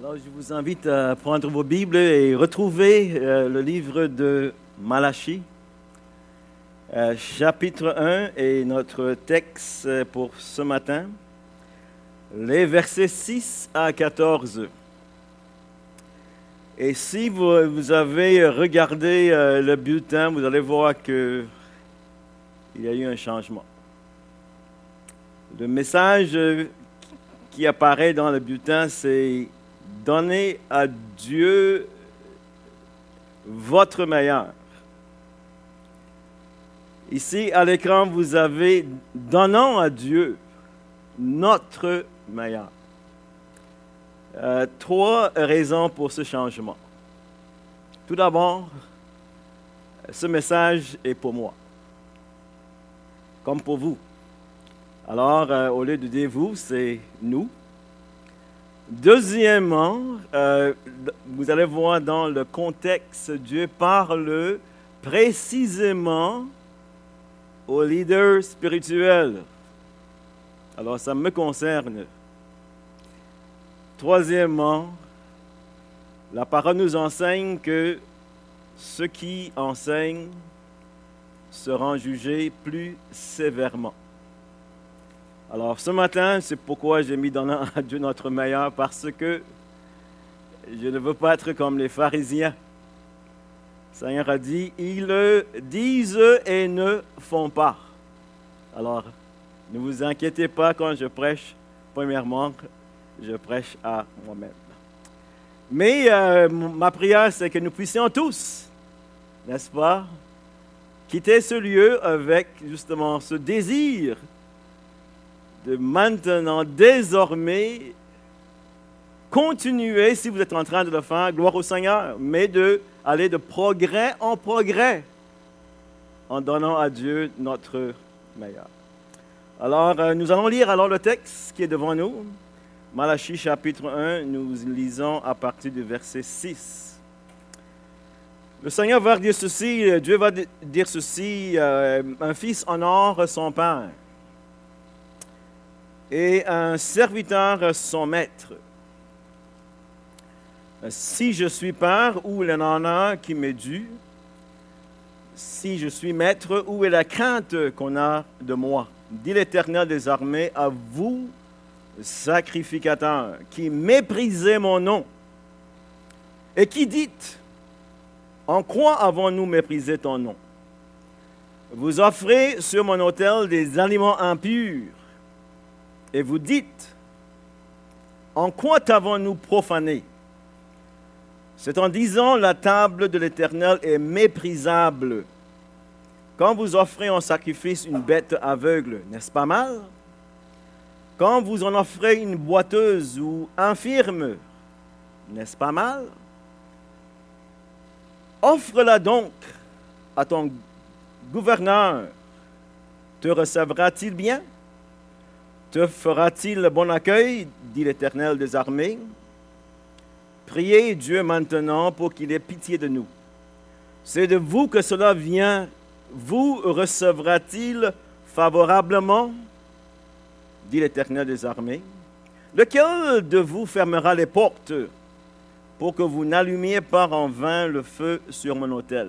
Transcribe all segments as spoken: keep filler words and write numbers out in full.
Alors, je vous invite à prendre vos Bibles et retrouver euh, le livre de Malachie, euh, chapitre un, et notre texte pour ce matin, les versets six à quatorze. Et si vous, vous avez regardé euh, le bulletin, vous allez voir qu'il y a eu un changement. Le message qui apparaît dans le bulletin, c'est « Donnez à Dieu votre meilleur ». Ici, à l'écran, vous avez « Donnons à Dieu notre meilleur ». Euh, trois raisons pour ce changement. Tout d'abord, ce message est pour moi, comme pour vous. Alors, euh, au lieu de dire vous, c'est nous. Deuxièmement, euh, vous allez voir dans le contexte, Dieu parle précisément aux leaders spirituels. Alors, ça me concerne. Troisièmement, la parole nous enseigne que ceux qui enseignent seront jugés plus sévèrement. Alors, ce matin, c'est pourquoi j'ai mis donnant à Dieu notre meilleur, parce que je ne veux pas être comme les pharisiens. Le Seigneur a dit, ils disent et ne font pas. Alors, ne vous inquiétez pas quand je prêche. Premièrement, je prêche à moi-même. Mais euh, ma prière, c'est que nous puissions tous, n'est-ce pas, quitter ce lieu avec justement ce désir de maintenant, désormais, continuer, si vous êtes en train de le faire, gloire au Seigneur, mais d'aller de progrès en progrès, en donnant à Dieu notre meilleur. Alors, euh, nous allons lire alors le texte qui est devant nous. Malachie chapitre un, nous lisons à partir du verset six. Le Seigneur va dire ceci, Dieu va dire ceci, euh, un fils honore son père, et un serviteur son maître. Si je suis père, où est l'honneur qui m'est dû? Si je suis maître, où est la crainte qu'on a de moi? Dit l'Éternel des armées, à vous, sacrificateurs, qui méprisez mon nom, et qui dites, en quoi avons-nous méprisé ton nom? Vous offrez sur mon autel des aliments impurs, et vous dites, en quoi t'avons-nous profané? C'est en disant, la table de l'Éternel est méprisable. Quand vous offrez en sacrifice une bête aveugle, n'est-ce pas mal? Quand vous en offrez une boiteuse ou infirme, n'est-ce pas mal? Offre-la donc à ton gouverneur. Te recevra-t-il bien? Te fera-t-il bon accueil, dit l'Éternel des armées? Priez Dieu maintenant pour qu'il ait pitié de nous. C'est de vous que cela vient. Vous recevra-t-il favorablement, dit l'Éternel des armées? Lequel de vous fermera les portes pour que vous n'allumiez pas en vain le feu sur mon autel?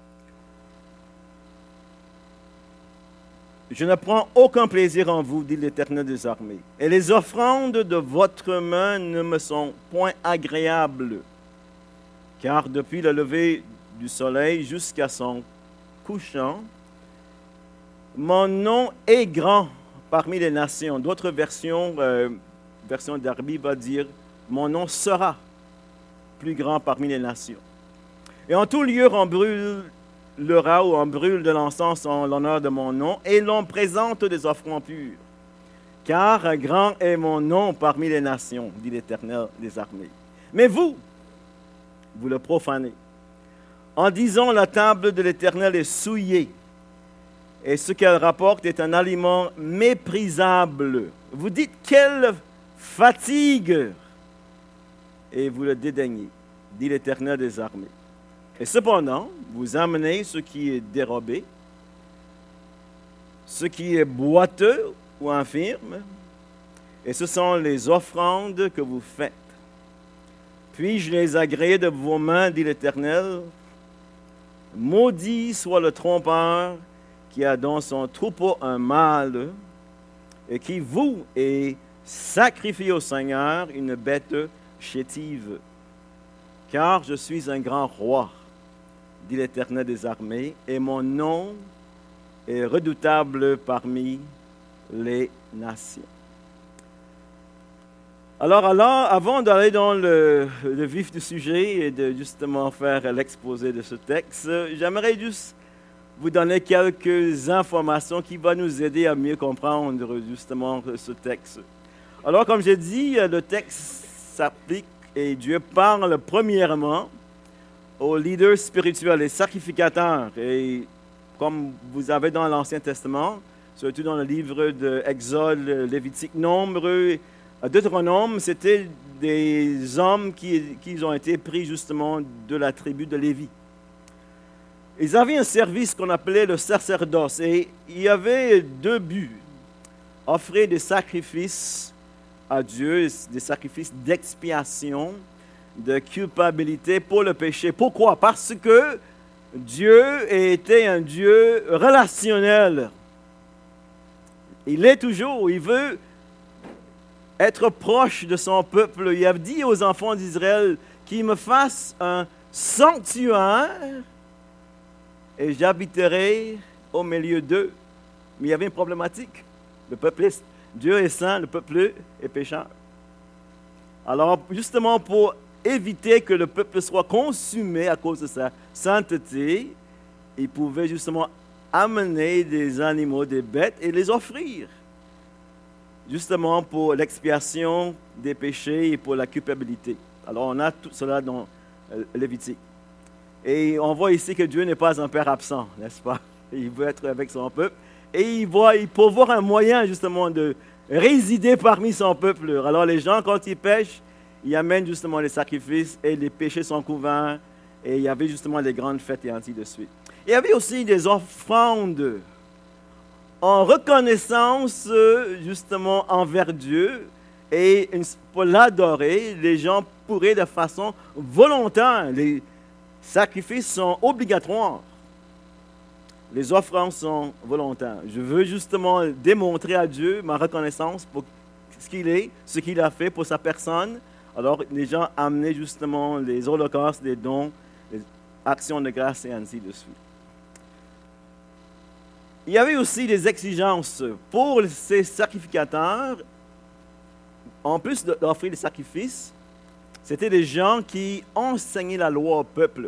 Je ne prends aucun plaisir en vous, dit l'Éternel des armées, et les offrandes de votre main ne me sont point agréables, car depuis le lever du soleil jusqu'à son couchant, mon nom est grand parmi les nations. D'autres versions, euh, version d'Arbi va dire, mon nom sera plus grand parmi les nations. Et en tout lieu, on brûle le rat ou on brûle de l'encens en l'honneur de mon nom, et l'on présente des offrandes pures. Car grand est mon nom parmi les nations, dit l'Éternel des armées. Mais vous, vous le profanez, en disant la table de l'Éternel est souillée, et ce qu'elle rapporte est un aliment méprisable. Vous dites quelle fatigue, et vous le dédaignez, dit l'Éternel des armées. Et cependant, vous amenez ce qui est dérobé, ce qui est boiteux ou infirme, et ce sont les offrandes que vous faites. Puis-je les agréer de vos mains, dit l'Éternel? Maudit soit le trompeur qui a dans son troupeau un mâle et qui vous est sacrifié au Seigneur une bête chétive. Car je suis un grand roi, dit l'Éternel des armées, et mon nom est redoutable parmi les nations. Alors, alors avant d'aller dans le, le vif du sujet et de justement faire l'exposé de ce texte, j'aimerais juste vous donner quelques informations qui vont nous aider à mieux comprendre justement ce texte. Alors, comme j'ai dit, le texte s'applique et Dieu parle premièrement aux leaders spirituels, les sacrificateurs. Et comme vous avez dans l'Ancien Testament, surtout dans le livre d'Exode, Lévitique, Nombre, Deutéronome, c'était des hommes qui, qui ont été pris justement de la tribu de Lévi. Ils avaient un service qu'on appelait le sacerdoce et il y avait deux buts. Offrir des sacrifices à Dieu, des sacrifices d'expiation, de culpabilité pour le péché. Pourquoi? Parce que Dieu était un Dieu relationnel. Il est toujours, il veut être proche de son peuple. Il a dit aux enfants d'Israël qu'il me fasse un sanctuaire et j'habiterai au milieu d'eux. Mais il y avait une problématique. Le peuple est, Dieu est saint, le peuple est pécheur. Alors, justement, pour éviter que le peuple soit consumé à cause de sa sainteté, il pouvait justement amener des animaux, des bêtes et les offrir. Justement pour l'expiation des péchés et pour la culpabilité. Alors, on a tout cela dans Lévitique. Et on voit ici que Dieu n'est pas un père absent, n'est-ce pas? Il veut être avec son peuple. Et il voit, il peut voir un moyen, justement, de résider parmi son peuple. Alors, les gens, quand ils pêchent, ils amènent justement les sacrifices et les péchés sont couverts. Et il y avait justement les grandes fêtes et ainsi de suite. Il y avait aussi des offrandes en reconnaissance justement envers Dieu et pour l'adorer, les gens pourraient de façon volontaire. Les sacrifices sont obligatoires. Les offrandes sont volontaires. Je veux justement démontrer à Dieu ma reconnaissance pour ce qu'il est, ce qu'il a fait pour sa personne. Alors les gens amenaient justement les holocaustes, les dons, les actions de grâce et ainsi de suite. Il y avait aussi des exigences pour ces sacrificateurs. En plus d'offrir des sacrifices, c'était des gens qui enseignaient la loi au peuple.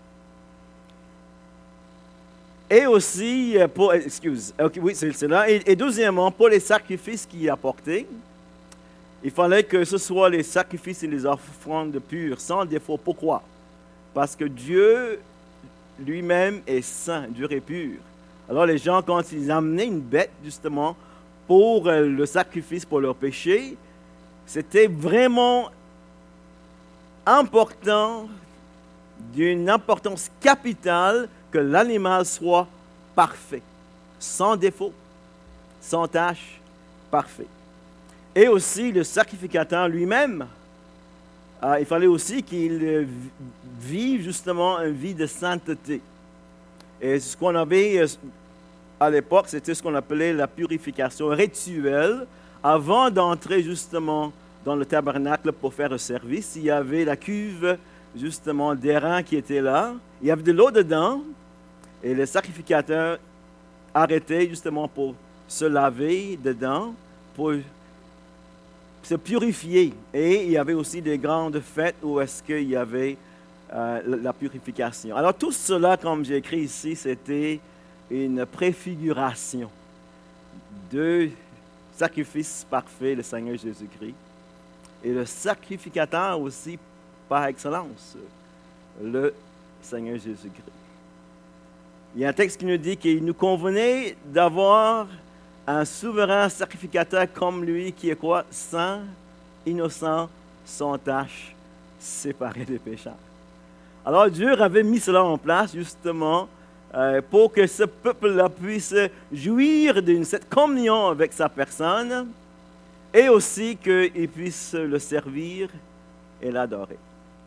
Et aussi, pour, excuse, okay, oui, c'est cela. Et, et deuxièmement, pour les sacrifices qu'ils apportaient, il fallait que ce soit les sacrifices et les offrandes pures, sans défaut. Pourquoi? Parce que Dieu lui-même est saint, Dieu est pur. Alors les gens, quand ils amenaient une bête, justement, pour le sacrifice pour leur péché, c'était vraiment important, d'une importance capitale, que l'animal soit parfait, sans défaut, sans tache, parfait. Et aussi le sacrificateur lui-même, euh, il fallait aussi qu'il vive justement une vie de sainteté. Et ce qu'on avait à l'époque, c'était ce qu'on appelait la purification rituelle. Avant d'entrer justement dans le tabernacle pour faire le service, il y avait la cuve justement d'airain qui était là. Il y avait de l'eau dedans et le sacrificateur arrêtait justement pour se laver dedans, pour se purifier. Et il y avait aussi des grandes fêtes où est-ce qu'il y avait Euh, la purification. Alors tout cela, comme j'ai écrit ici, c'était une préfiguration de sacrifice parfait, le Seigneur Jésus-Christ, et le sacrificateur aussi par excellence, le Seigneur Jésus-Christ. Il y a un texte qui nous dit qu'il nous convenait d'avoir un souverain sacrificateur comme lui, qui est quoi? Saint, innocent, sans tache, séparé des pécheurs. Alors Dieu avait mis cela en place justement euh, pour que ce peuple-là puisse jouir de cette communion avec sa personne et aussi qu'il puisse le servir et l'adorer.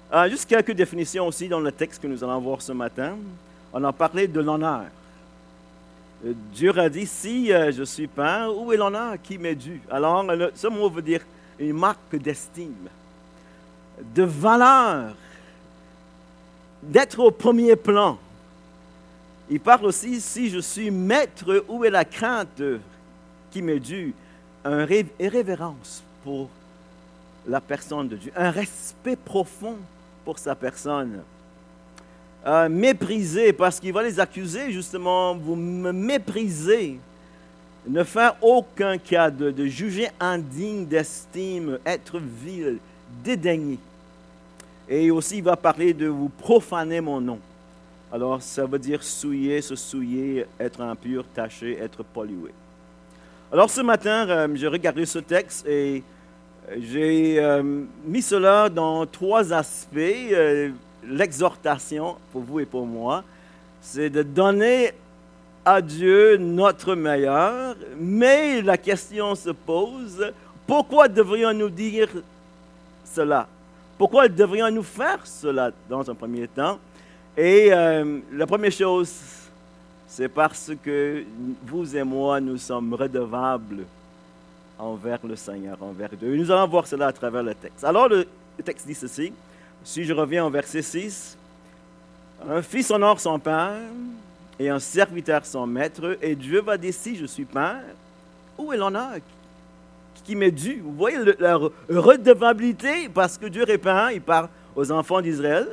Euh, juste quelques définitions aussi dans le texte que nous allons voir ce matin. On a parlé de l'honneur. Euh, Dieu a dit, si euh, je suis père, où est l'honneur qui m'est dû? Alors, le, ce mot veut dire une marque d'estime, de valeur, d'être au premier plan. Il parle aussi, si je suis maître, où est la crainte qui m'est due? Une ré- révérence pour la personne de Dieu, un respect profond pour sa personne. Euh, mépriser, parce qu'il va les accuser, justement, vous me méprisez. Ne faire aucun cas de, de juger indigne d'estime, être vil, dédaigné. Et aussi, il va parler de vous profaner mon nom. Alors, ça veut dire souiller, se souiller, être impur, taché, être pollué. Alors, ce matin, euh, j'ai regardé ce texte et j'ai euh, mis cela dans trois aspects. Euh, l'exhortation, pour vous et pour moi, c'est de donner à Dieu notre meilleur, mais la question se pose, pourquoi devrions-nous dire cela? Pourquoi devrions-nous faire cela dans un premier temps? Et euh, la première chose, c'est parce que vous et moi, nous sommes redevables envers le Seigneur, envers Dieu. Et nous allons voir cela à travers le texte. Alors, le, le texte dit ceci, si je reviens au verset six, « Un fils honore son père et un serviteur son maître, et Dieu va dire, si je suis père, où est l'honneur qui, qui m'est dû? » Vous voyez le, la redevabilité, parce que Dieu répond, il parle aux enfants d'Israël,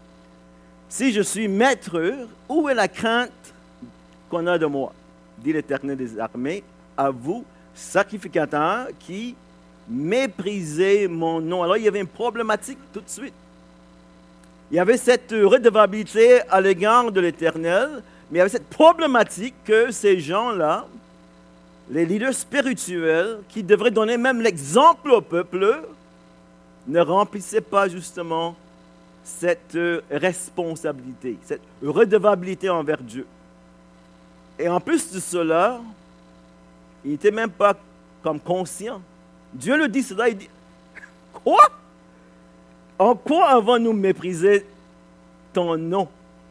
si je suis maître, où est la crainte qu'on a de moi? Dit l'Éternel des armées, à vous, sacrificateurs qui méprisez mon nom. Alors il y avait une problématique tout de suite. Il y avait cette redevabilité à l'égard de l'Éternel, mais il y avait cette problématique que ces gens-là, les leaders spirituels, qui devraient donner même l'exemple au peuple, ne remplissaient pas justement cette responsabilité, cette redevabilité envers Dieu. Et en plus de cela, il n'était même pas comme conscient. Dieu le dit cela, il dit, quoi? En quoi avons-nous méprisé ton nom?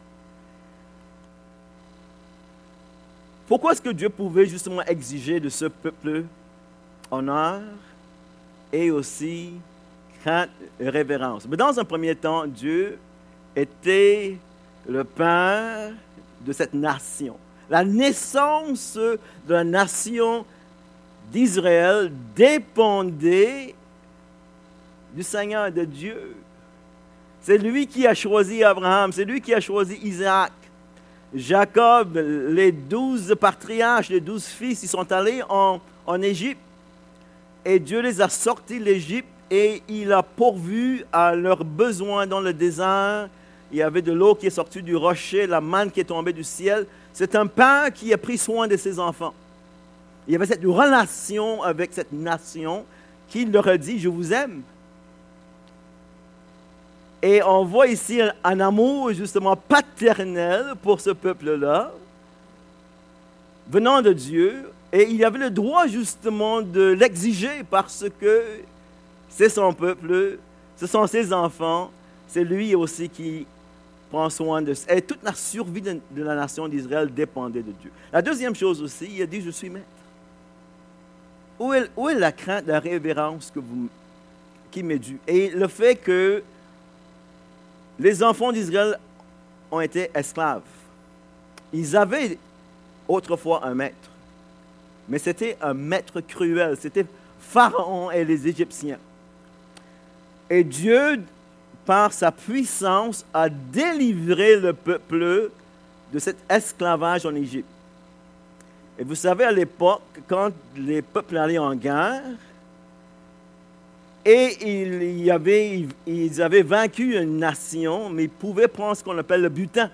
Pourquoi est-ce que Dieu pouvait justement exiger de ce peuple honneur et aussi crainte et révérence? Mais dans un premier temps, Dieu était le père de cette nation. La naissance de la nation d'Israël dépendait du Seigneur, de Dieu. C'est lui qui a choisi Abraham, c'est lui qui a choisi Isaac. Jacob, les douze patriarches, les douze fils, ils sont allés en, en Égypte. Et Dieu les a sortis de l'Égypte et il a pourvu à leurs besoins dans le désert. Il y avait de l'eau qui est sortie du rocher, la manne qui est tombée du ciel. C'est un père qui a pris soin de ses enfants. Il y avait cette relation avec cette nation qui leur a dit, je vous aime. Et on voit ici un, un amour justement paternel pour ce peuple-là, venant de Dieu, et il avait le droit justement de l'exiger parce que c'est son peuple, ce sont ses enfants, c'est lui aussi qui prend soin de... Et toute la survie de, de la nation d'Israël dépendait de Dieu. La deuxième chose aussi, il a dit, je suis maître. Où est, où est la crainte, la révérence que vous, qui m'est due? Et le fait que les enfants d'Israël ont été esclaves. Ils avaient autrefois un maître, mais c'était un maître cruel. C'était Pharaon et les Égyptiens. Et Dieu, par sa puissance, a délivré le peuple de cet esclavage en Égypte. Et vous savez, à l'époque, quand les peuples allaient en guerre, et il y avait, ils avaient vaincu une nation, mais ils pouvaient prendre ce qu'on appelle le butin.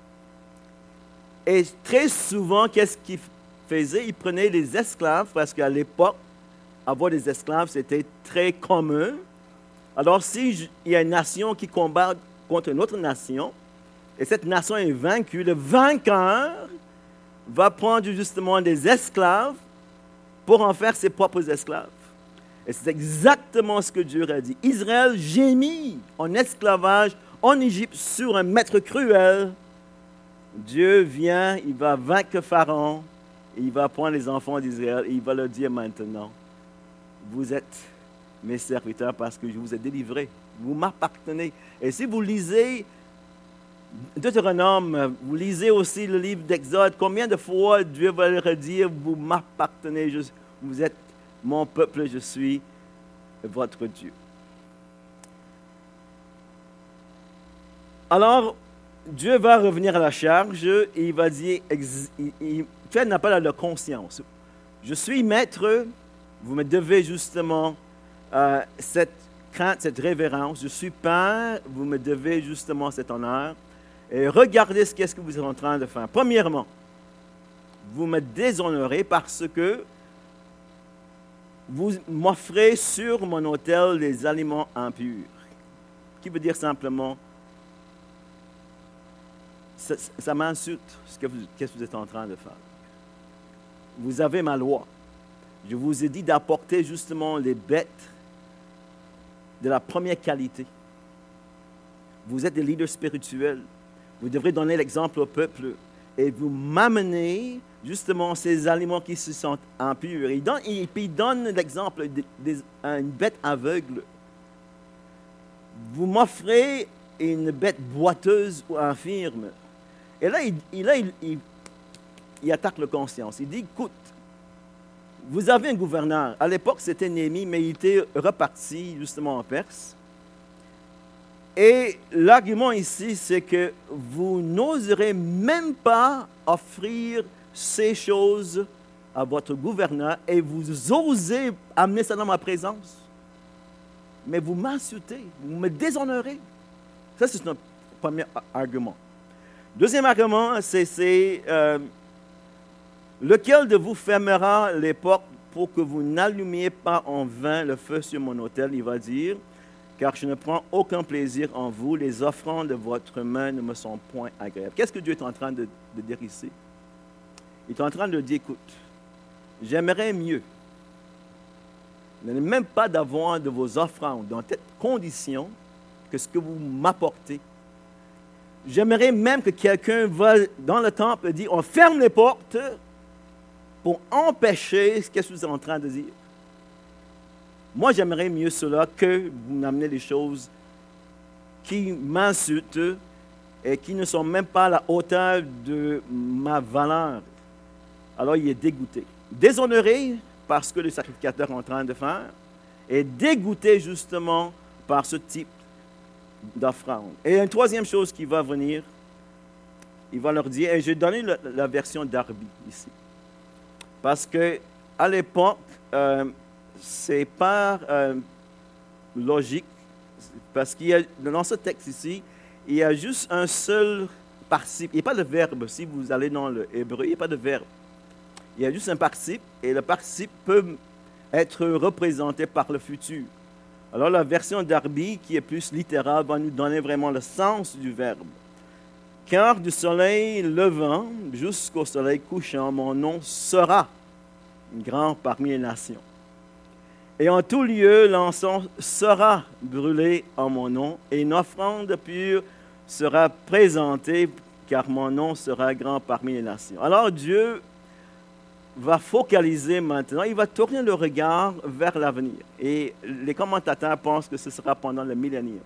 Et très souvent, qu'est-ce qu'ils faisaient? Ils prenaient les esclaves, parce qu'à l'époque, avoir des esclaves, c'était très commun. Alors, s'il y a une nation qui combat contre une autre nation, et cette nation est vaincue, le vainqueur va prendre justement des esclaves pour en faire ses propres esclaves. Et c'est exactement ce que Dieu a dit. Israël gémit en esclavage en Égypte sur un maître cruel. Dieu vient, il va vaincre Pharaon, et il va prendre les enfants d'Israël et il va leur dire maintenant, vous êtes mes serviteurs parce que je vous ai délivrés, vous m'appartenez. Et si vous lisez Deutéronome, vous lisez aussi le livre d'Exode, combien de fois Dieu va leur dire, vous m'appartenez, je, vous êtes mon peuple, je suis votre Dieu. Alors, Dieu va revenir à la charge et il va dire, il, il fait un appel à la conscience. Je suis maître, vous me devez justement euh, cette crainte, cette révérence. Je suis père, vous me devez justement cet honneur. Et regardez ce qu'est-ce que vous êtes en train de faire. Premièrement, vous me déshonorez parce que vous m'offrez sur mon autel des aliments impurs. Qui veut dire simplement, ça, ça m'insulte ce que vous, qu'est-ce que vous êtes en train de faire. Vous avez ma loi. Je vous ai dit d'apporter justement les bêtes de la première qualité. Vous êtes des leaders spirituels. Vous devrez donner l'exemple au peuple et vous m'amenez justement ces aliments qui se sentent impurs. Il donne, et puis il donne l'exemple d'une bête aveugle. Vous m'offrez une bête boiteuse ou infirme. Et là, il, il, là, il, il, il attaque la conscience. Il dit, écoute, vous avez un gouverneur. À l'époque, c'était Néhémie, mais il était reparti justement en Perse. Et l'argument ici, c'est que vous n'oserez même pas offrir ces choses à votre gouverneur et vous osez amener ça dans ma présence. Mais vous m'insultez, vous me déshonorez. Ça, c'est notre premier argument. Deuxième argument, c'est, c'est euh, lequel de vous fermera les portes pour que vous n'allumiez pas en vain le feu sur mon autel, il va dire. Car je ne prends aucun plaisir en vous, les offrandes de votre main ne me sont point agréables. Qu'est-ce que Dieu est en train de, de dire ici? Il est en train de dire, écoute, j'aimerais mieux, ne même pas d'avoir de vos offrandes dans cette condition que ce que vous m'apportez. J'aimerais même que quelqu'un va dans le temple et dise, on ferme les portes pour empêcher ce que vous êtes en train de dire. Moi, j'aimerais mieux cela que vous m'amenez des choses qui m'insultent et qui ne sont même pas à la hauteur de ma valeur. Alors, il est dégoûté. Déshonoré par ce que le sacrificateur est en train de faire et dégoûté justement par ce type d'offrande. Et une troisième chose qui va venir, il va leur dire, et j'ai donné la, la version d'Arby ici, parce qu'à l'époque, euh, c'est pas euh, logique, parce qu'il y a, dans ce texte ici, il y a juste un seul participe. Il n'y a pas de verbe. Si vous allez dans le hébreu, il n'y a pas de verbe. Il y a juste un participe, et le participe peut être représenté par le futur. Alors la version d'Arby, qui est plus littérale, va nous donner vraiment le sens du verbe. Car du soleil levant jusqu'au soleil couchant, mon nom sera grand parmi les nations. Et en tout lieu, l'encens sera brûlé en mon nom, et une offrande pure sera présentée, car mon nom sera grand parmi les nations. Alors Dieu va focaliser maintenant, il va tourner le regard vers l'avenir. Et les commentateurs pensent que ce sera pendant le millénium.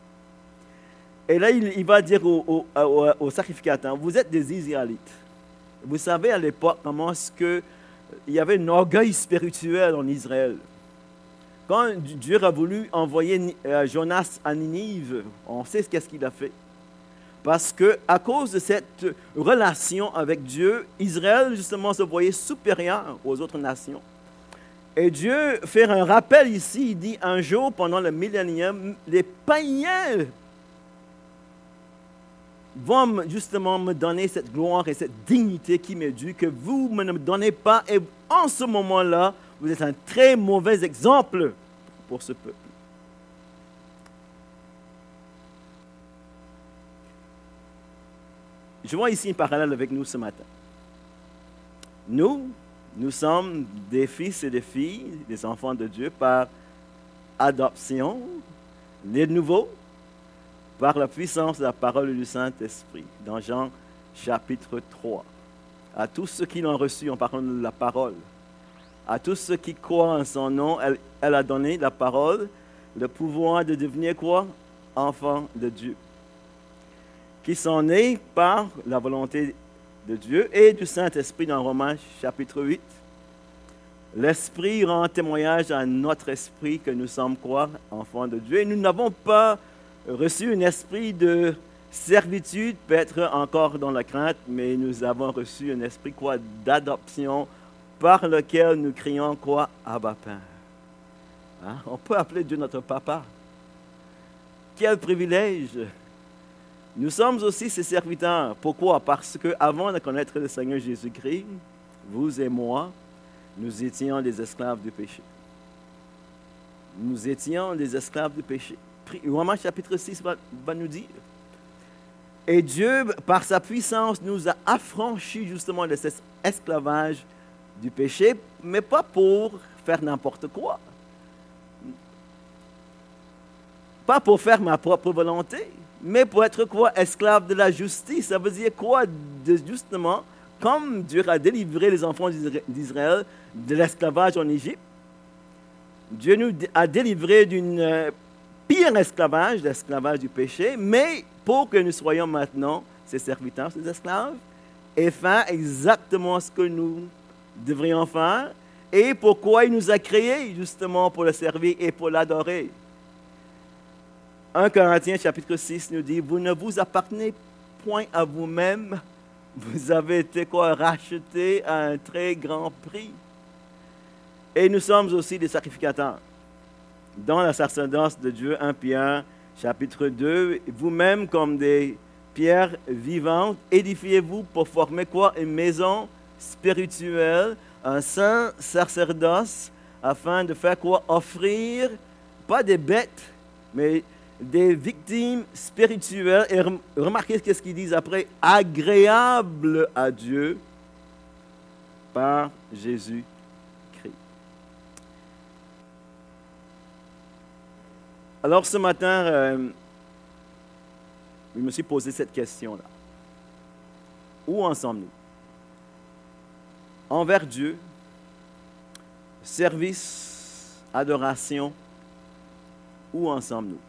Et là, il, il va dire aux au, au, au sacrificateurs, vous êtes des Israélites. Vous savez à l'époque comment est-ce que il y avait un orgueil spirituel en Israël. Quand Dieu a voulu envoyer Jonas à Ninive, on sait ce qu'est-ce qu'il a fait. Parce qu'à cause de cette relation avec Dieu, Israël, justement, se voyait supérieur aux autres nations. Et Dieu fait un rappel ici, il dit, un jour, pendant le millénium, les païens vont justement me donner cette gloire et cette dignité qui m'est due, que vous ne me donnez pas. Et en ce moment-là, vous êtes un très mauvais exemple pour ce peuple. Je vois ici un parallèle avec nous ce matin. Nous, Nous sommes des fils et des filles, des enfants de Dieu par adoption, les nouveaux, par la puissance de la parole du Saint-Esprit, dans Jean chapitre trois. À tous ceux qui l'ont reçu en parlant de la parole, à tous ceux qui croient en son nom, elle, elle a donné la parole, le pouvoir de devenir quoi? Enfants de Dieu. Qui sont nés par la volonté de Dieu et du Saint-Esprit dans Romains chapitre huit. L'Esprit rend témoignage à notre esprit que nous sommes quoi? Enfants de Dieu. Et nous n'avons pas reçu un esprit de servitude, peut-être encore dans la crainte, mais nous avons reçu un esprit quoi? D'adoption, par lequel nous crions quoi? Abba Père. Hein? On peut appeler Dieu notre papa. Quel privilège! Nous sommes aussi ses serviteurs. Pourquoi? Parce qu'avant de connaître le Seigneur Jésus-Christ, vous et moi, nous étions des esclaves du péché. Nous étions des esclaves du péché. Romains chapitre six va, va nous dire. Et Dieu, par sa puissance, nous a affranchis justement de cet esclavage du péché, mais pas pour faire n'importe quoi. Pas pour faire ma propre volonté, mais pour être quoi? Esclave de la justice. Ça veut dire quoi? De, justement, comme Dieu a délivré les enfants d'Israël de l'esclavage en Égypte, Dieu nous a délivrés d'une euh, pire esclavage, l'esclavage du péché, mais pour que nous soyons maintenant ses serviteurs, ses esclaves, et faire exactement ce que nous devrions faire, et pourquoi il nous a créés, justement, pour le servir et pour l'adorer. un Corinthiens chapitre six nous dit, vous ne vous appartenez point à vous-même, vous avez été quoi? Rachetés à un très grand prix. Et nous sommes aussi des sacrificateurs. Dans la sacerdoce de Dieu, un Pierre chapitre deux, vous-même comme des pierres vivantes, édifiez-vous pour former quoi? Une maison spirituelle, un saint sacerdoce, afin de faire quoi? Offrir, pas des bêtes, mais des victimes spirituelles. Et remarquez ce qu'ils disent après, agréables à Dieu par Jésus-Christ. Alors ce matin, euh, je me suis posé cette question-là. Où en sommes-nous? Envers Dieu, service, adoration, où en sommes-nous?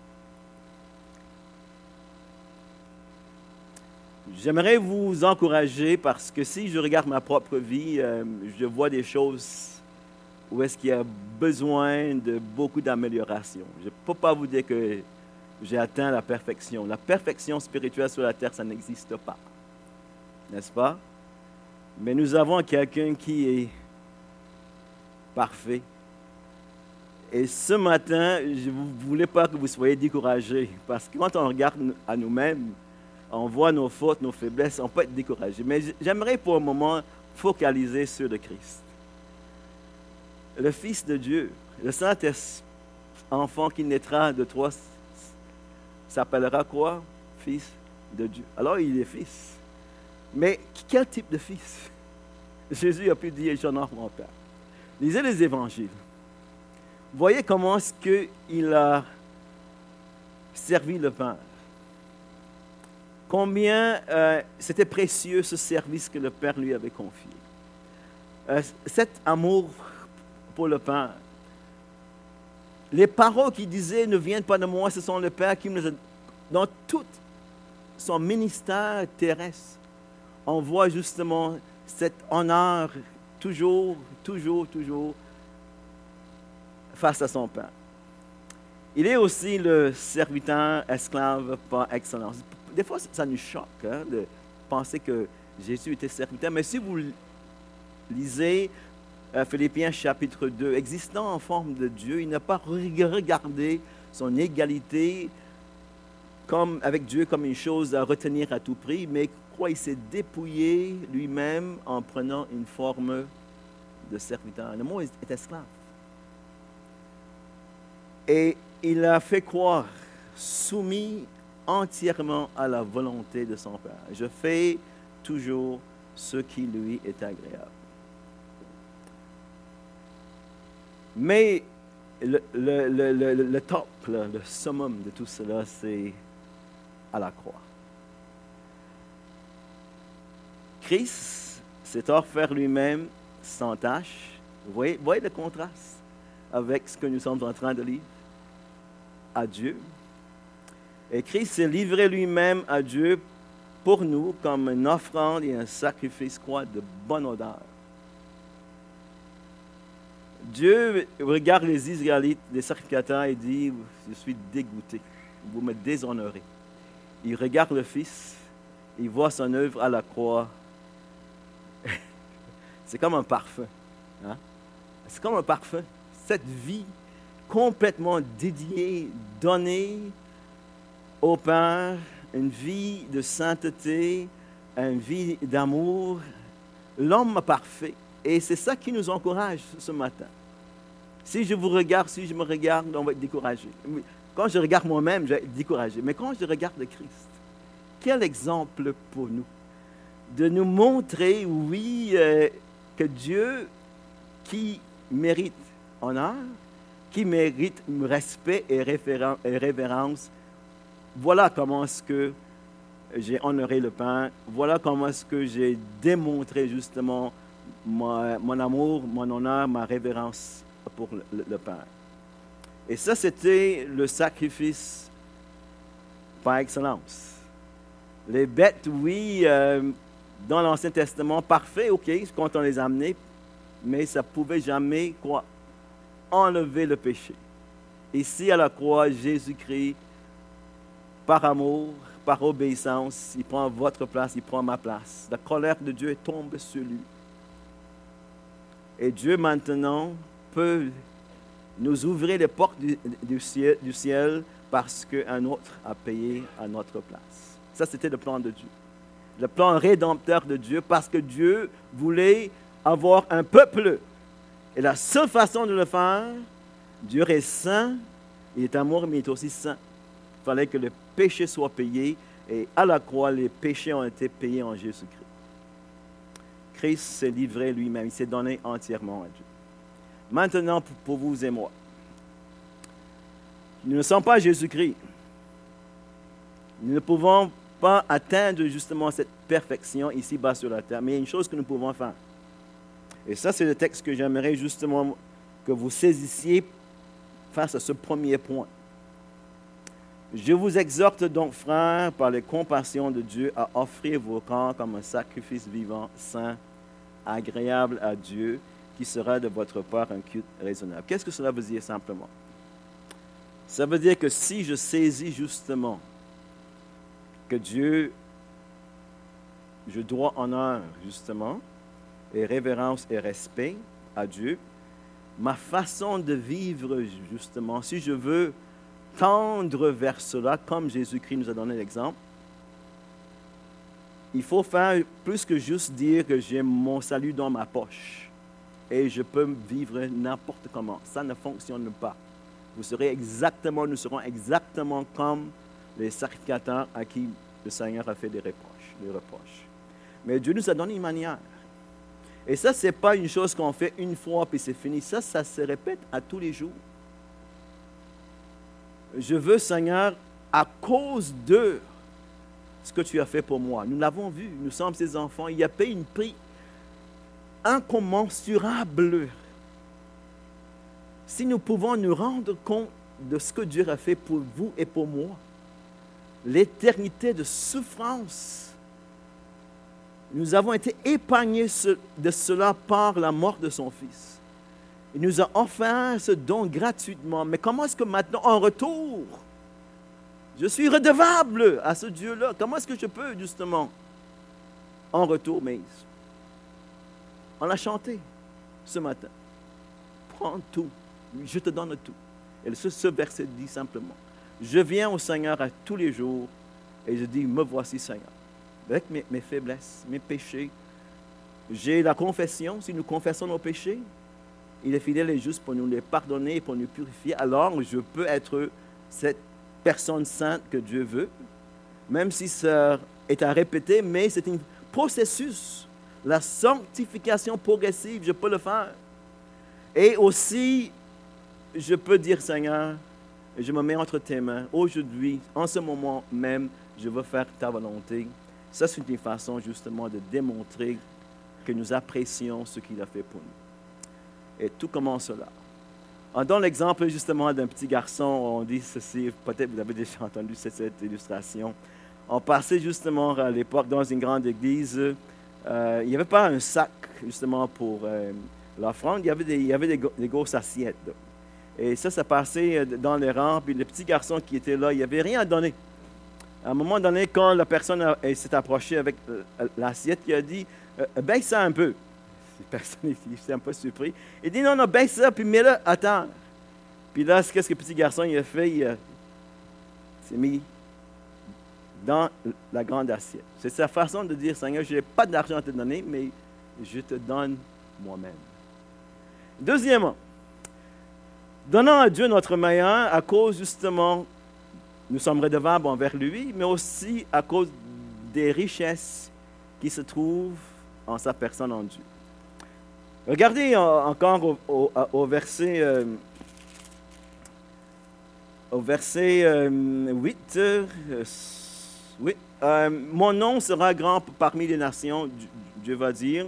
J'aimerais vous encourager parce que si je regarde ma propre vie, euh, je vois des choses où est-ce qu'il y a besoin de beaucoup d'amélioration. Je ne peux pas vous dire que j'ai atteint la perfection. La perfection spirituelle sur la terre, ça n'existe pas. N'est-ce pas? Mais nous avons quelqu'un qui est parfait. Et ce matin, je ne voulais pas que vous soyez découragés. Parce que quand on regarde à nous-mêmes, on voit nos fautes, nos faiblesses, on peut être découragé. Mais j'aimerais pour un moment focaliser sur le Christ. Le Fils de Dieu, le Saint-Enfant qui naîtra de toi, s'appellera quoi? Fils de Dieu. Alors il est fils. Mais quel type de fils? Jésus a pu dire, j'honore mon Père. Lisez les évangiles. Voyez comment est-ce qu'il a servi le Père. Combien euh, c'était précieux ce service que le Père lui avait confié. Euh, cet amour pour le Père. Les paroles qu'il disait ne viennent pas de moi, ce sont le Père qui me les a... Dans tout son ministère terrestre, on voit justement cet honneur toujours, toujours, toujours face à son Père. Il est aussi le serviteur esclave par excellence. Des fois, ça nous choque hein, de penser que Jésus était serviteur, mais si vous lisez euh, Philippiens chapitre deux, existant en forme de Dieu, il n'a pas regardé son égalité comme, avec Dieu comme une chose à retenir à tout prix, mais quoi, il s'est dépouillé lui-même en prenant une forme de serviteur. Le mot est esclave. Et il a fait croire, soumis entièrement à la volonté de son Père. Je fais toujours ce qui lui est agréable. Mais le, le, le, le, le top, là, le summum de tout cela, c'est à la croix. Christ s'est offert lui-même sans tâche. Vous voyez, vous voyez le contraste avec ce que nous sommes en train de lire à Dieu. Et Christ s'est livré lui-même à Dieu pour nous comme une offrande et un sacrifice quoi, de bonne odeur. Dieu regarde les Israélites, les sacrificateurs, et dit, je suis dégoûté, vous me déshonorez. Il regarde le Fils, il voit son œuvre à la croix. C'est comme un parfum. Hein? C'est comme un parfum. Cette vie complètement dédiée, donnée au Père, une vie de sainteté, une vie d'amour, l'homme parfait. Et c'est ça qui nous encourage ce matin. Si je vous regarde, si je me regarde, on va être découragé. Quand je regarde moi-même, je vais être découragé. Mais quand je regarde le Christ, quel exemple pour nous. De nous montrer, oui, euh, que Dieu, qui mérite honneur, qui mérite respect et, référen- et révérence, voilà comment est-ce que j'ai honoré le Père, voilà comment est-ce que j'ai démontré justement mon, mon amour, mon honneur, ma révérence pour le, le, le Père. Et ça, c'était le sacrifice par excellence. Les bêtes, oui, euh, dans l'Ancien Testament, parfait, ok, quand on les a amenés, mais ça ne pouvait jamais quoi, enlever le péché. Ici, à la croix, Jésus-Christ, par amour, par obéissance, il prend votre place, il prend ma place. La colère de Dieu tombe sur lui. Et Dieu, maintenant, peut nous ouvrir les portes du, du, ciel, du ciel parce qu'un autre a payé à notre place. Ça, c'était le plan de Dieu. Le plan rédempteur de Dieu, parce que Dieu voulait avoir un peuple. Et la seule façon de le faire, Dieu est saint, il est amour, mais il est aussi saint. Il fallait que le péché soit payé, et à la croix, les péchés ont été payés en Jésus-Christ. Christ s'est livré lui-même, il s'est donné entièrement à Dieu. Maintenant, pour vous et moi, nous ne sommes pas Jésus-Christ. Nous ne pouvons pas atteindre justement cette perfection ici-bas sur la terre, mais il y a une chose que nous pouvons faire. Et ça, c'est le texte que j'aimerais justement que vous saisissiez face à ce premier point. Je vous exhorte donc, frères, par les compassions de Dieu, à offrir vos corps comme un sacrifice vivant, saint, agréable à Dieu, qui sera de votre part un culte raisonnable. Qu'est-ce que cela veut dire simplement? Ça veut dire que si je saisis justement que Dieu, je dois honneur justement, et révérence et respect à Dieu, ma façon de vivre justement, si je veux tendre vers cela, comme Jésus-Christ nous a donné l'exemple, il faut faire plus que juste dire que j'ai mon salut dans ma poche et je peux vivre n'importe comment. Ça ne fonctionne pas. Vous serez exactement, nous serons exactement comme les sacrificateurs à qui le Seigneur a fait des reproches, des reproches. Mais Dieu nous a donné une manière. Et ça, ce n'est pas une chose qu'on fait une fois puis c'est fini. Ça, ça se répète à tous les jours. Je veux, Seigneur, à cause de ce que tu as fait pour moi. Nous l'avons vu, nous sommes ses enfants. Il a payé un prix incommensurable. Si nous pouvons nous rendre compte de ce que Dieu a fait pour vous et pour moi, l'éternité de souffrance, nous avons été épargnés de cela par la mort de son Fils. Il nous a offert ce don gratuitement. Mais comment est-ce que maintenant, en retour, je suis redevable à ce Dieu-là? Comment est-ce que je peux, justement, en retour, mais on l'a chanté ce matin. Prends tout, je te donne tout. Et ce, ce verset dit simplement, je viens au Seigneur à tous les jours et je dis, me voici Seigneur. Avec mes, mes faiblesses, mes péchés, j'ai la confession. Si nous confessons nos péchés, il est fidèle et juste pour nous les pardonner, pour nous purifier. Alors, je peux être cette personne sainte que Dieu veut, même si ça est à répéter, mais c'est un processus. La sanctification progressive, je peux le faire. Et aussi, je peux dire, Seigneur, je me mets entre tes mains. Aujourd'hui, en ce moment même, je veux faire ta volonté. Ça, c'est une façon justement de démontrer que nous apprécions ce qu'il a fait pour nous. Et tout commence là. On donne l'exemple justement d'un petit garçon, on dit ceci, peut-être vous avez déjà entendu cette, cette illustration. On passait justement à l'époque dans une grande église, euh, il n'y avait pas un sac justement pour euh, l'offrande, il y avait, des, il y avait des, des grosses assiettes. Là. Et ça, ça passait dans les rangs, puis le petit garçon qui était là, il n'y avait rien à donner. À un moment donné, quand la personne s'est approchée avec l'assiette, il a dit euh, « baisse ça un peu ». La personne était un peu surpris. Il dit « non, non, baisse ça, puis mets-le à terre ». Puis là, qu'est-ce que le petit garçon il a fait? Il a, s'est mis dans la grande assiette. C'est sa façon de dire « Seigneur, je n'ai pas d'argent à te donner, mais je te donne moi-même ». Deuxièmement, donnant à Dieu notre meilleur à cause justement, nous sommes redevables envers lui, mais aussi à cause des richesses qui se trouvent en sa personne en Dieu. Regardez encore au, au, au verset, euh, au verset euh, huit. Euh, oui, euh, mon nom sera grand parmi les nations, Dieu va dire,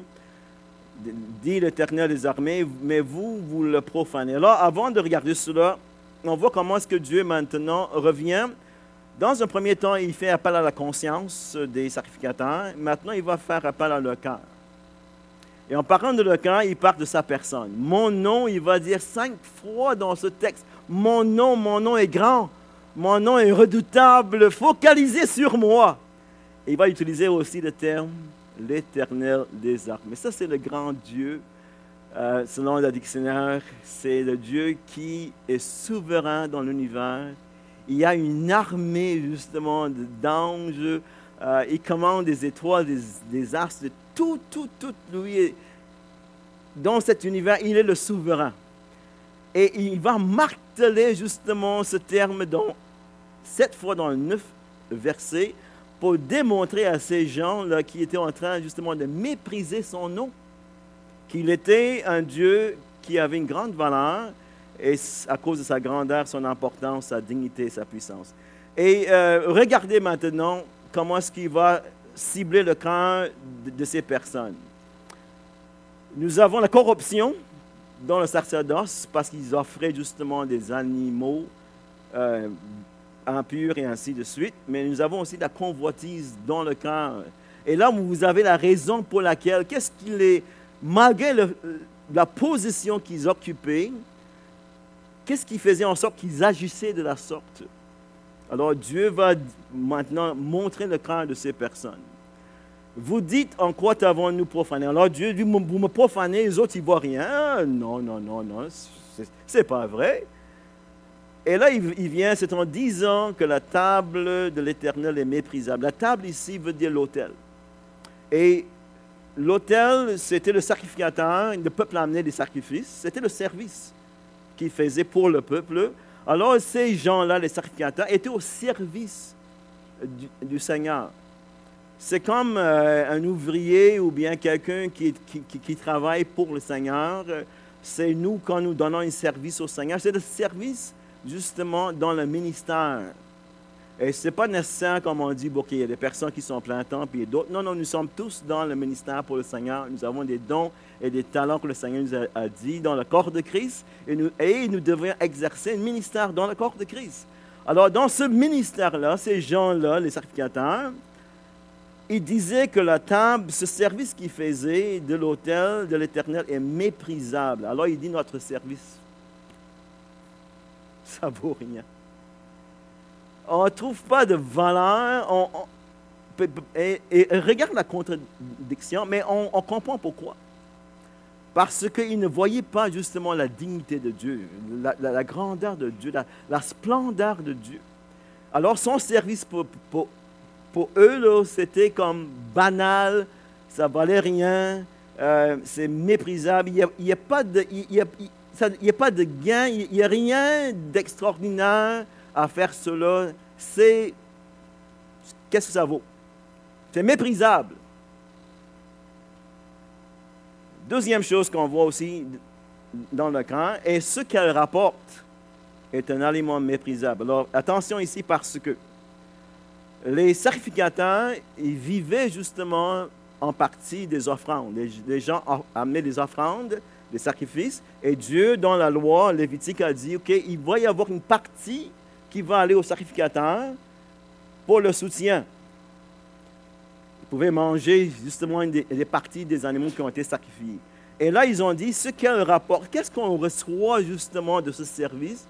dit l'Éternel des armées, mais vous, vous le profanez. Alors, avant de regarder cela, on voit comment est-ce que Dieu maintenant revient. Dans un premier temps, il fait appel à la conscience des sacrificateurs. Maintenant, il va faire appel à leur cœur. Et en parlant de leur cœur, il parle de sa personne. Mon nom, il va dire cinq fois dans ce texte, mon nom, mon nom est grand, mon nom est redoutable, focalisé sur moi. Et il va utiliser aussi le terme l'Éternel des armées. Ça, c'est le grand Dieu. Euh, selon le dictionnaire, c'est le Dieu qui est souverain dans l'univers. Il y a une armée, justement, d'anges. Euh, il commande des étoiles, des, des astres, tout, tout, tout. Lui, dans cet univers, il est le souverain. Et il va marteler, justement, ce terme dans, sept fois dans le neuf versets, pour démontrer à ces gens-là qui étaient en train justement de mépriser son nom, qu'il était un Dieu qui avait une grande valeur, et à cause de sa grandeur, son importance, sa dignité, sa puissance. Et euh, regardez maintenant comment est-ce qu'il va cibler le cœur de, de ces personnes. Nous avons la corruption dans le sacerdoce, parce qu'ils offraient justement des animaux euh, impurs et ainsi de suite, mais nous avons aussi la convoitise dans le cœur. Et là, vous avez la raison pour laquelle, qu'est-ce qu'il est, malgré le, la position qu'ils occupaient, qu'est-ce qui faisait en sorte qu'ils agissaient de la sorte? Alors Dieu va maintenant montrer le cœur de ces personnes. Vous dites, en quoi t'avons-nous profané? Alors Dieu dit, vous me profanez, les autres, ils ne voient rien. Non, non, non, non, c'est pas vrai. Et là, il vient, c'est en disant que la table de l'Éternel est méprisable. La table ici veut dire l'autel. Et l'autel, c'était le sacrificateur, le peuple amenait des sacrifices, c'était le service qu'il faisait pour le peuple. Alors, ces gens-là, les sacrificateurs, étaient au service du, du Seigneur. C'est comme euh, un ouvrier ou bien quelqu'un qui, qui, qui, qui travaille pour le Seigneur. C'est nous, quand nous donnons un service au Seigneur, c'est le service justement dans le ministère. Et ce n'est pas nécessaire, comme on dit, bon, qu'il y a des personnes qui sont plein temps, puis d'autres. Non, non, nous sommes tous dans le ministère pour le Seigneur. Nous avons des dons et des talents que le Seigneur nous a, a dit dans le corps de Christ. Et nous, et nous devrions exercer un ministère dans le corps de Christ. Alors, dans ce ministère-là, ces gens-là, les sacrificateurs, ils disaient que la table, ce service qu'ils faisaient de l'autel de l'Éternel est méprisable. Alors, il dit notre service, ça ne vaut rien. On ne trouve pas de valeur. On, on, et, et regarde la contradiction, mais on, on comprend pourquoi. Parce qu'ils ne voyaient pas justement la dignité de Dieu, la, la, la grandeur de Dieu, la, la splendeur de Dieu. Alors son service pour, pour, pour eux, là, c'était comme banal, ça ne valait rien, euh, c'est méprisable, il n'y a, a pas de... Il y a, il n'y a pas de gain, il n'y a rien d'extraordinaire à faire cela. C'est, qu'est-ce que ça vaut? C'est méprisable. Deuxième chose qu'on voit aussi, dans le camp et ce qu'elle rapporte est un aliment méprisable. Alors, attention ici parce que les sacrificateurs, ils vivaient justement en partie des offrandes. Les, les gens amenaient des offrandes, des sacrifices, et Dieu, dans la loi lévitique, a dit, OK, il va y avoir une partie qui va aller au sacrificateur pour le soutien. Ils pouvaient manger justement une des, des parties des animaux qui ont été sacrifiés. Et là, ils ont dit, ce qu'elle rapporte, qu'est-ce qu'on reçoit justement de ce service?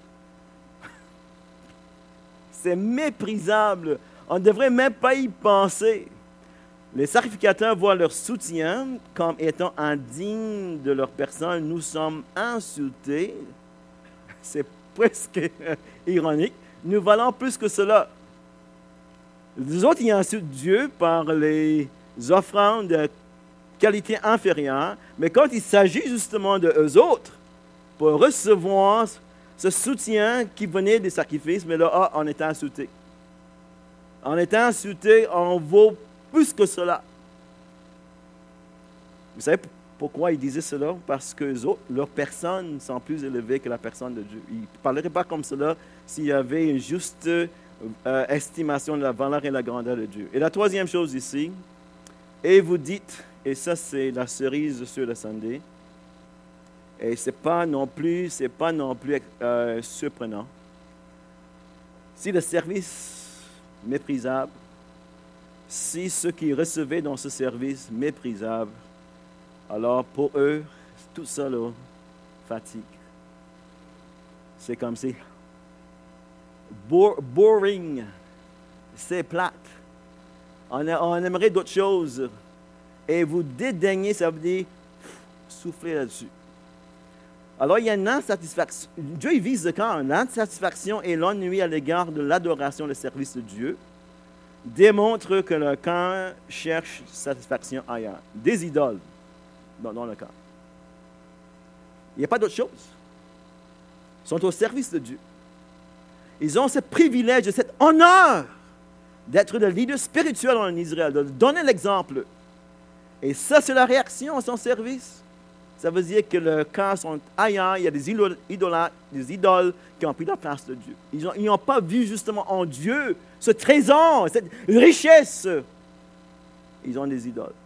C'est méprisable. On ne devrait même pas y penser. Les sacrificateurs voient leur soutien comme étant indigne de leur personne. Nous sommes insultés. C'est presque ironique. Nous valons plus que cela. Les autres, ils insultent Dieu par les offrandes de qualité inférieure, mais quand il s'agit justement de eux autres, pour recevoir ce soutien qui venait des sacrifices, mais là, ah, on est insulté. On est insulté, on vaut plus que cela. Vous savez pourquoi ils disaient cela? Parce que eux autres, leurs personnes sont plus élevées que la personne de Dieu. Ils ne parleraient pas comme cela s'il y avait une juste euh, estimation de la valeur et la grandeur de Dieu. Et la troisième chose ici, et vous dites, et ça c'est la cerise sur le sundae, et ce n'est pas non plus, c'est pas non plus euh, surprenant. Si le service méprisable, si ceux qui recevaient dans ce service méprisable, alors pour eux, tout ça là, fatigue. C'est comme si boring, c'est plate. On, a, on aimerait d'autres choses. Et vous dédaignez, ça veut dire souffler là-dessus. Alors, il y a une insatisfaction. Dieu, il vise quand l'insatisfaction et l'ennui à l'égard de l'adoration, le service de Dieu, démontrent que le camp cherche satisfaction ailleurs. Des idoles dans, dans le camp. Il n'y a pas d'autre chose. Ils sont au service de Dieu. Ils ont ce privilège, cet honneur d'être le leader spirituel en Israël, de donner l'exemple. Et ça, c'est la réaction à son service. Ça veut dire que le camp sont ailleurs, il y a des idoles, des idoles qui ont pris la place de Dieu. Ils n'ont pas vu justement en Dieu ce trésor, cette richesse. Ils ont des idoles.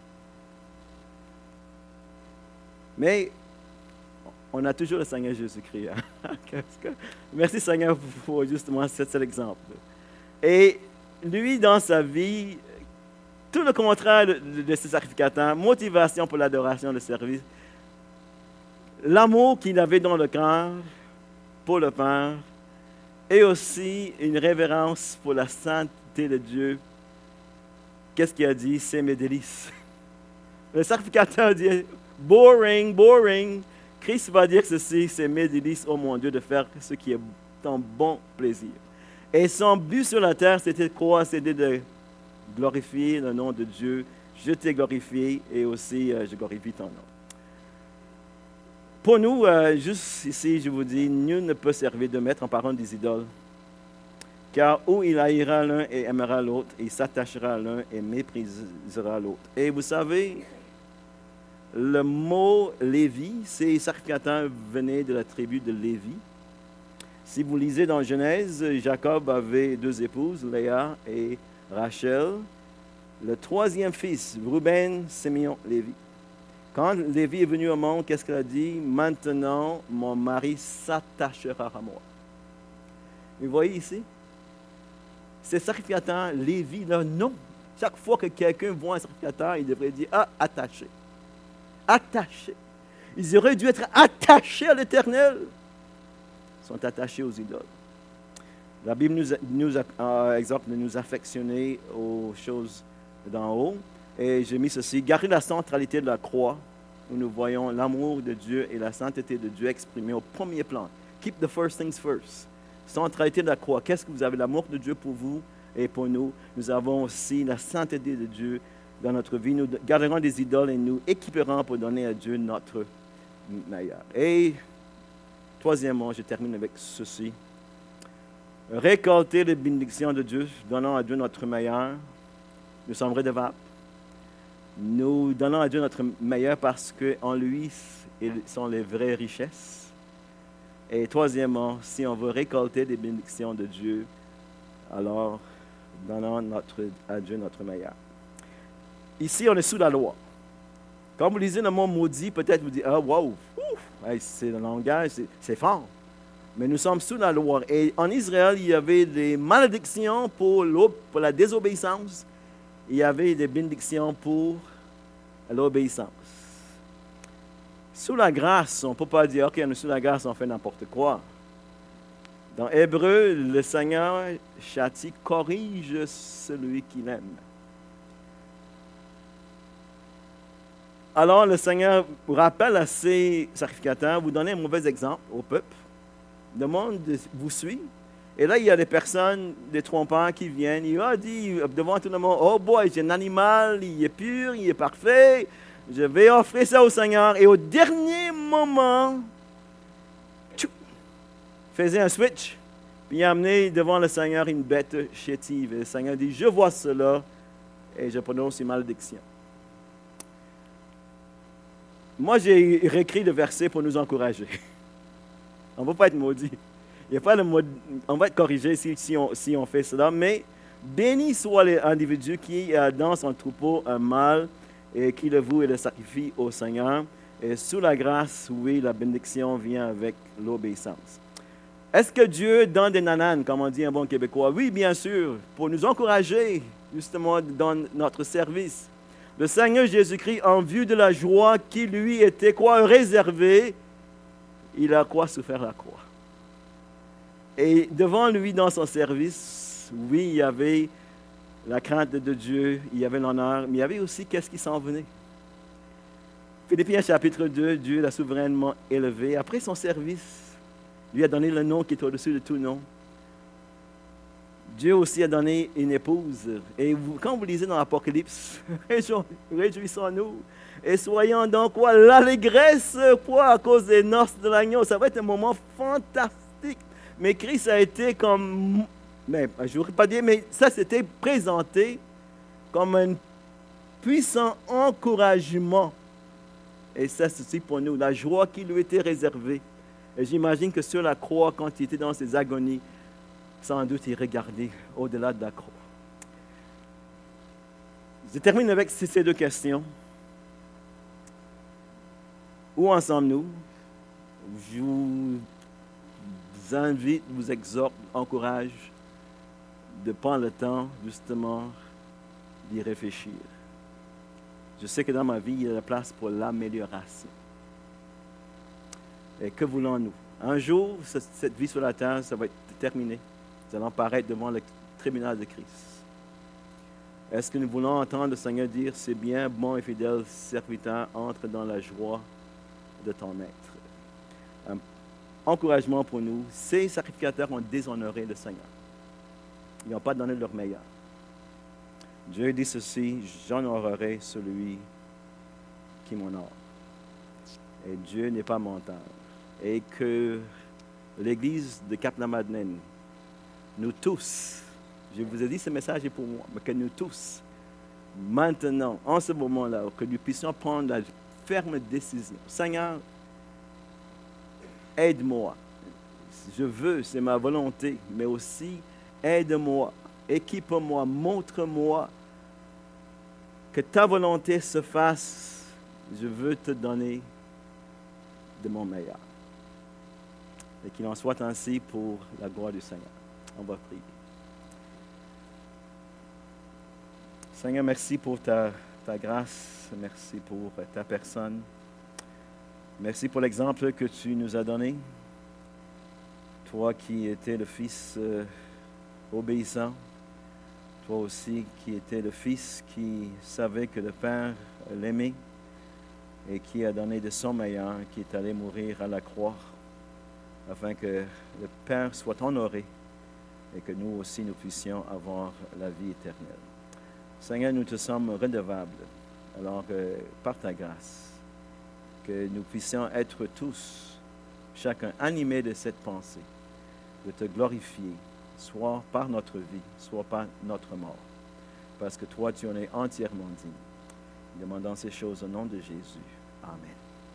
Mais on a toujours le Seigneur Jésus-Christ. Merci Seigneur pour justement cet, cet exemple. Et lui, dans sa vie, tout le contraire de, de, de ses sacrificateurs, motivation pour l'adoration, le service, l'amour qu'il avait dans le cœur pour le Père, et aussi une révérence pour la sainteté de Dieu. Qu'est-ce qu'il a dit? C'est mes délices. Le sacrificateur dit, boring, boring. Christ va dire ceci, c'est mes délices, oh mon Dieu, de faire ce qui est ton bon plaisir. Et son but sur la terre, c'était quoi? C'était de glorifier le nom de Dieu. Je t'ai glorifié et aussi euh, je glorifie ton nom. Pour nous, euh, juste ici, je vous dis, nul ne peut servir de maître en parlant des idoles. Car où il haïra l'un et aimera l'autre, il s'attachera à l'un et méprisera l'autre. Et vous savez, le mot Lévi, ces sacrificateurs venaient de la tribu de Lévi. Si vous lisez dans Genèse, Jacob avait deux épouses, Léa et Rachel. Le troisième fils, Ruben, Simeon, Lévi. Quand Lévi est venu au monde, qu'est-ce qu'il a dit? Maintenant, mon mari s'attachera à moi. Vous voyez ici? Ces sacrificateurs, Lévi, là, non. Chaque fois que quelqu'un voit un sacrificateur, il devrait dire, ah, attaché. Attachés. Ils auraient dû être attachés à l'Éternel. Ils sont attachés aux idoles. La Bible nous, nous euh, exhorte de nous affectionner aux choses d'en haut. Et j'ai mis ceci, garder la centralité de la croix, où nous voyons l'amour de Dieu et la sainteté de Dieu exprimés au premier plan. Keep the first things first. Centralité de la croix. Qu'est-ce que vous avez? L'amour de Dieu pour vous et pour nous. Nous avons aussi la sainteté de Dieu dans notre vie. Nous garderons des idoles et nous équiperons pour donner à Dieu notre meilleur. Et troisièmement, je termine avec ceci. Récolter les bénédictions de Dieu, donnant à Dieu notre meilleur. Nous sommes redevables. Nous donnons à Dieu notre meilleur parce qu'en lui, sont les vraies richesses. Et troisièmement, si on veut récolter des bénédictions de Dieu, alors donnons notre, à Dieu notre meilleur. Ici, on est sous la loi. Quand vous lisez le mot maudit, peut-être vous dites, ah, wow, ouf, c'est le langage, c'est, c'est fort. Mais nous sommes sous la loi. Et en Israël, il y avait des malédictions pour, pour la désobéissance. Il y avait des bénédictions pour l'obéissance. Sous la grâce, on ne peut pas dire, OK, on est sous la grâce, on fait n'importe quoi. Dans Hébreu, le Seigneur châtie, corrige celui qu'il aime. Alors, le Seigneur rappelle à ses sacrificateurs, vous donnez un mauvais exemple au peuple. Le monde vous suit. Et là, il y a des personnes, des trompeurs qui viennent. Il a dit devant tout le monde, oh boy, j'ai un animal, il est pur, il est parfait. Je vais offrir ça au Seigneur. Et au dernier moment, tchou, faisait un switch. Puis il a amené devant le Seigneur une bête chétive. Et le Seigneur dit, je vois cela et je prononce une malédiction. Moi, j'ai réécrit le verset pour nous encourager. On ne va pas être maudit. Il y a pas le mode, on va être corrigé si, si, on, si on fait cela, mais béni soit l'individu qui a dans son troupeau un mâle et qui le voue et le sacrifie au Seigneur. Et sous la grâce, oui, la bénédiction vient avec l'obéissance. Est-ce que Dieu donne des nananes, comme on dit un bon Québécois? Oui, bien sûr, pour nous encourager justement dans notre service. Le Seigneur Jésus-Christ, en vue de la joie qui lui était quoi réservée, il a quoi souffert la croix. Et devant lui, dans son service, oui, il y avait la crainte de Dieu, il y avait l'honneur, mais il y avait aussi qu'est-ce qui s'en venait. Philippiens chapitre deux, Dieu l'a souverainement élevé. Après son service, lui a donné le nom qui est au-dessus de tout nom. Dieu aussi a donné une épouse. Et vous, quand vous lisez dans l'Apocalypse, réjouissons-nous. Et soyons donc quoi, l'allégresse, quoi, à cause des noces de l'agneau. Ça va être un moment fantastique. Mais Christ a été comme, mais, je ne voudrais pas dire, mais ça s'était présenté comme un puissant encouragement. Et ça, c'est aussi pour nous, la joie qui lui était réservée. Et j'imagine que sur la croix, quand il était dans ses agonies, sans doute il regardait au-delà de la croix. Je termine avec ces deux questions. Où en sommes-nous? Je vous invite, vous exhorte, encourage de prendre le temps justement d'y réfléchir. Je sais que dans ma vie, il y a la place pour l'amélioration. Et que voulons-nous? Un jour, cette vie sur la terre, ça va être terminé. Nous allons paraître devant le tribunal de Christ. Est-ce que nous voulons entendre le Seigneur dire, c'est bien, bon et fidèle serviteur, entre dans la joie de ton maître? Un encouragement pour nous, ces sacrificateurs ont déshonoré le Seigneur. Ils n'ont pas donné leur meilleur. Dieu dit ceci, j'honorerai celui qui m'honore. Et Dieu n'est pas menteur. Et que l'Église de Cap-la-Madeleine, nous tous, je vous ai dit ce message est pour moi, mais que nous tous, maintenant, en ce moment-là, que nous puissions prendre la ferme décision. Seigneur, aide-moi. Je veux, c'est ma volonté, mais aussi aide-moi, équipe-moi, montre-moi que ta volonté se fasse. Je veux te donner de mon meilleur. Et qu'il en soit ainsi pour la gloire du Seigneur. On va prier. Seigneur, merci pour ta, ta grâce. Merci pour ta personne. Merci pour l'exemple que tu nous as donné. Toi qui étais le Fils euh, obéissant. Toi aussi qui étais le Fils qui savait que le Père l'aimait et qui a donné de son meilleur, qui est allé mourir à la croix afin que le Père soit honoré et que nous aussi nous puissions avoir la vie éternelle. Seigneur, nous te sommes redevables, alors que par ta grâce, que nous puissions être tous, chacun animés de cette pensée, de te glorifier, soit par notre vie, soit par notre mort, parce que toi, tu en es entièrement digne. Demandons ces choses au nom de Jésus. Amen.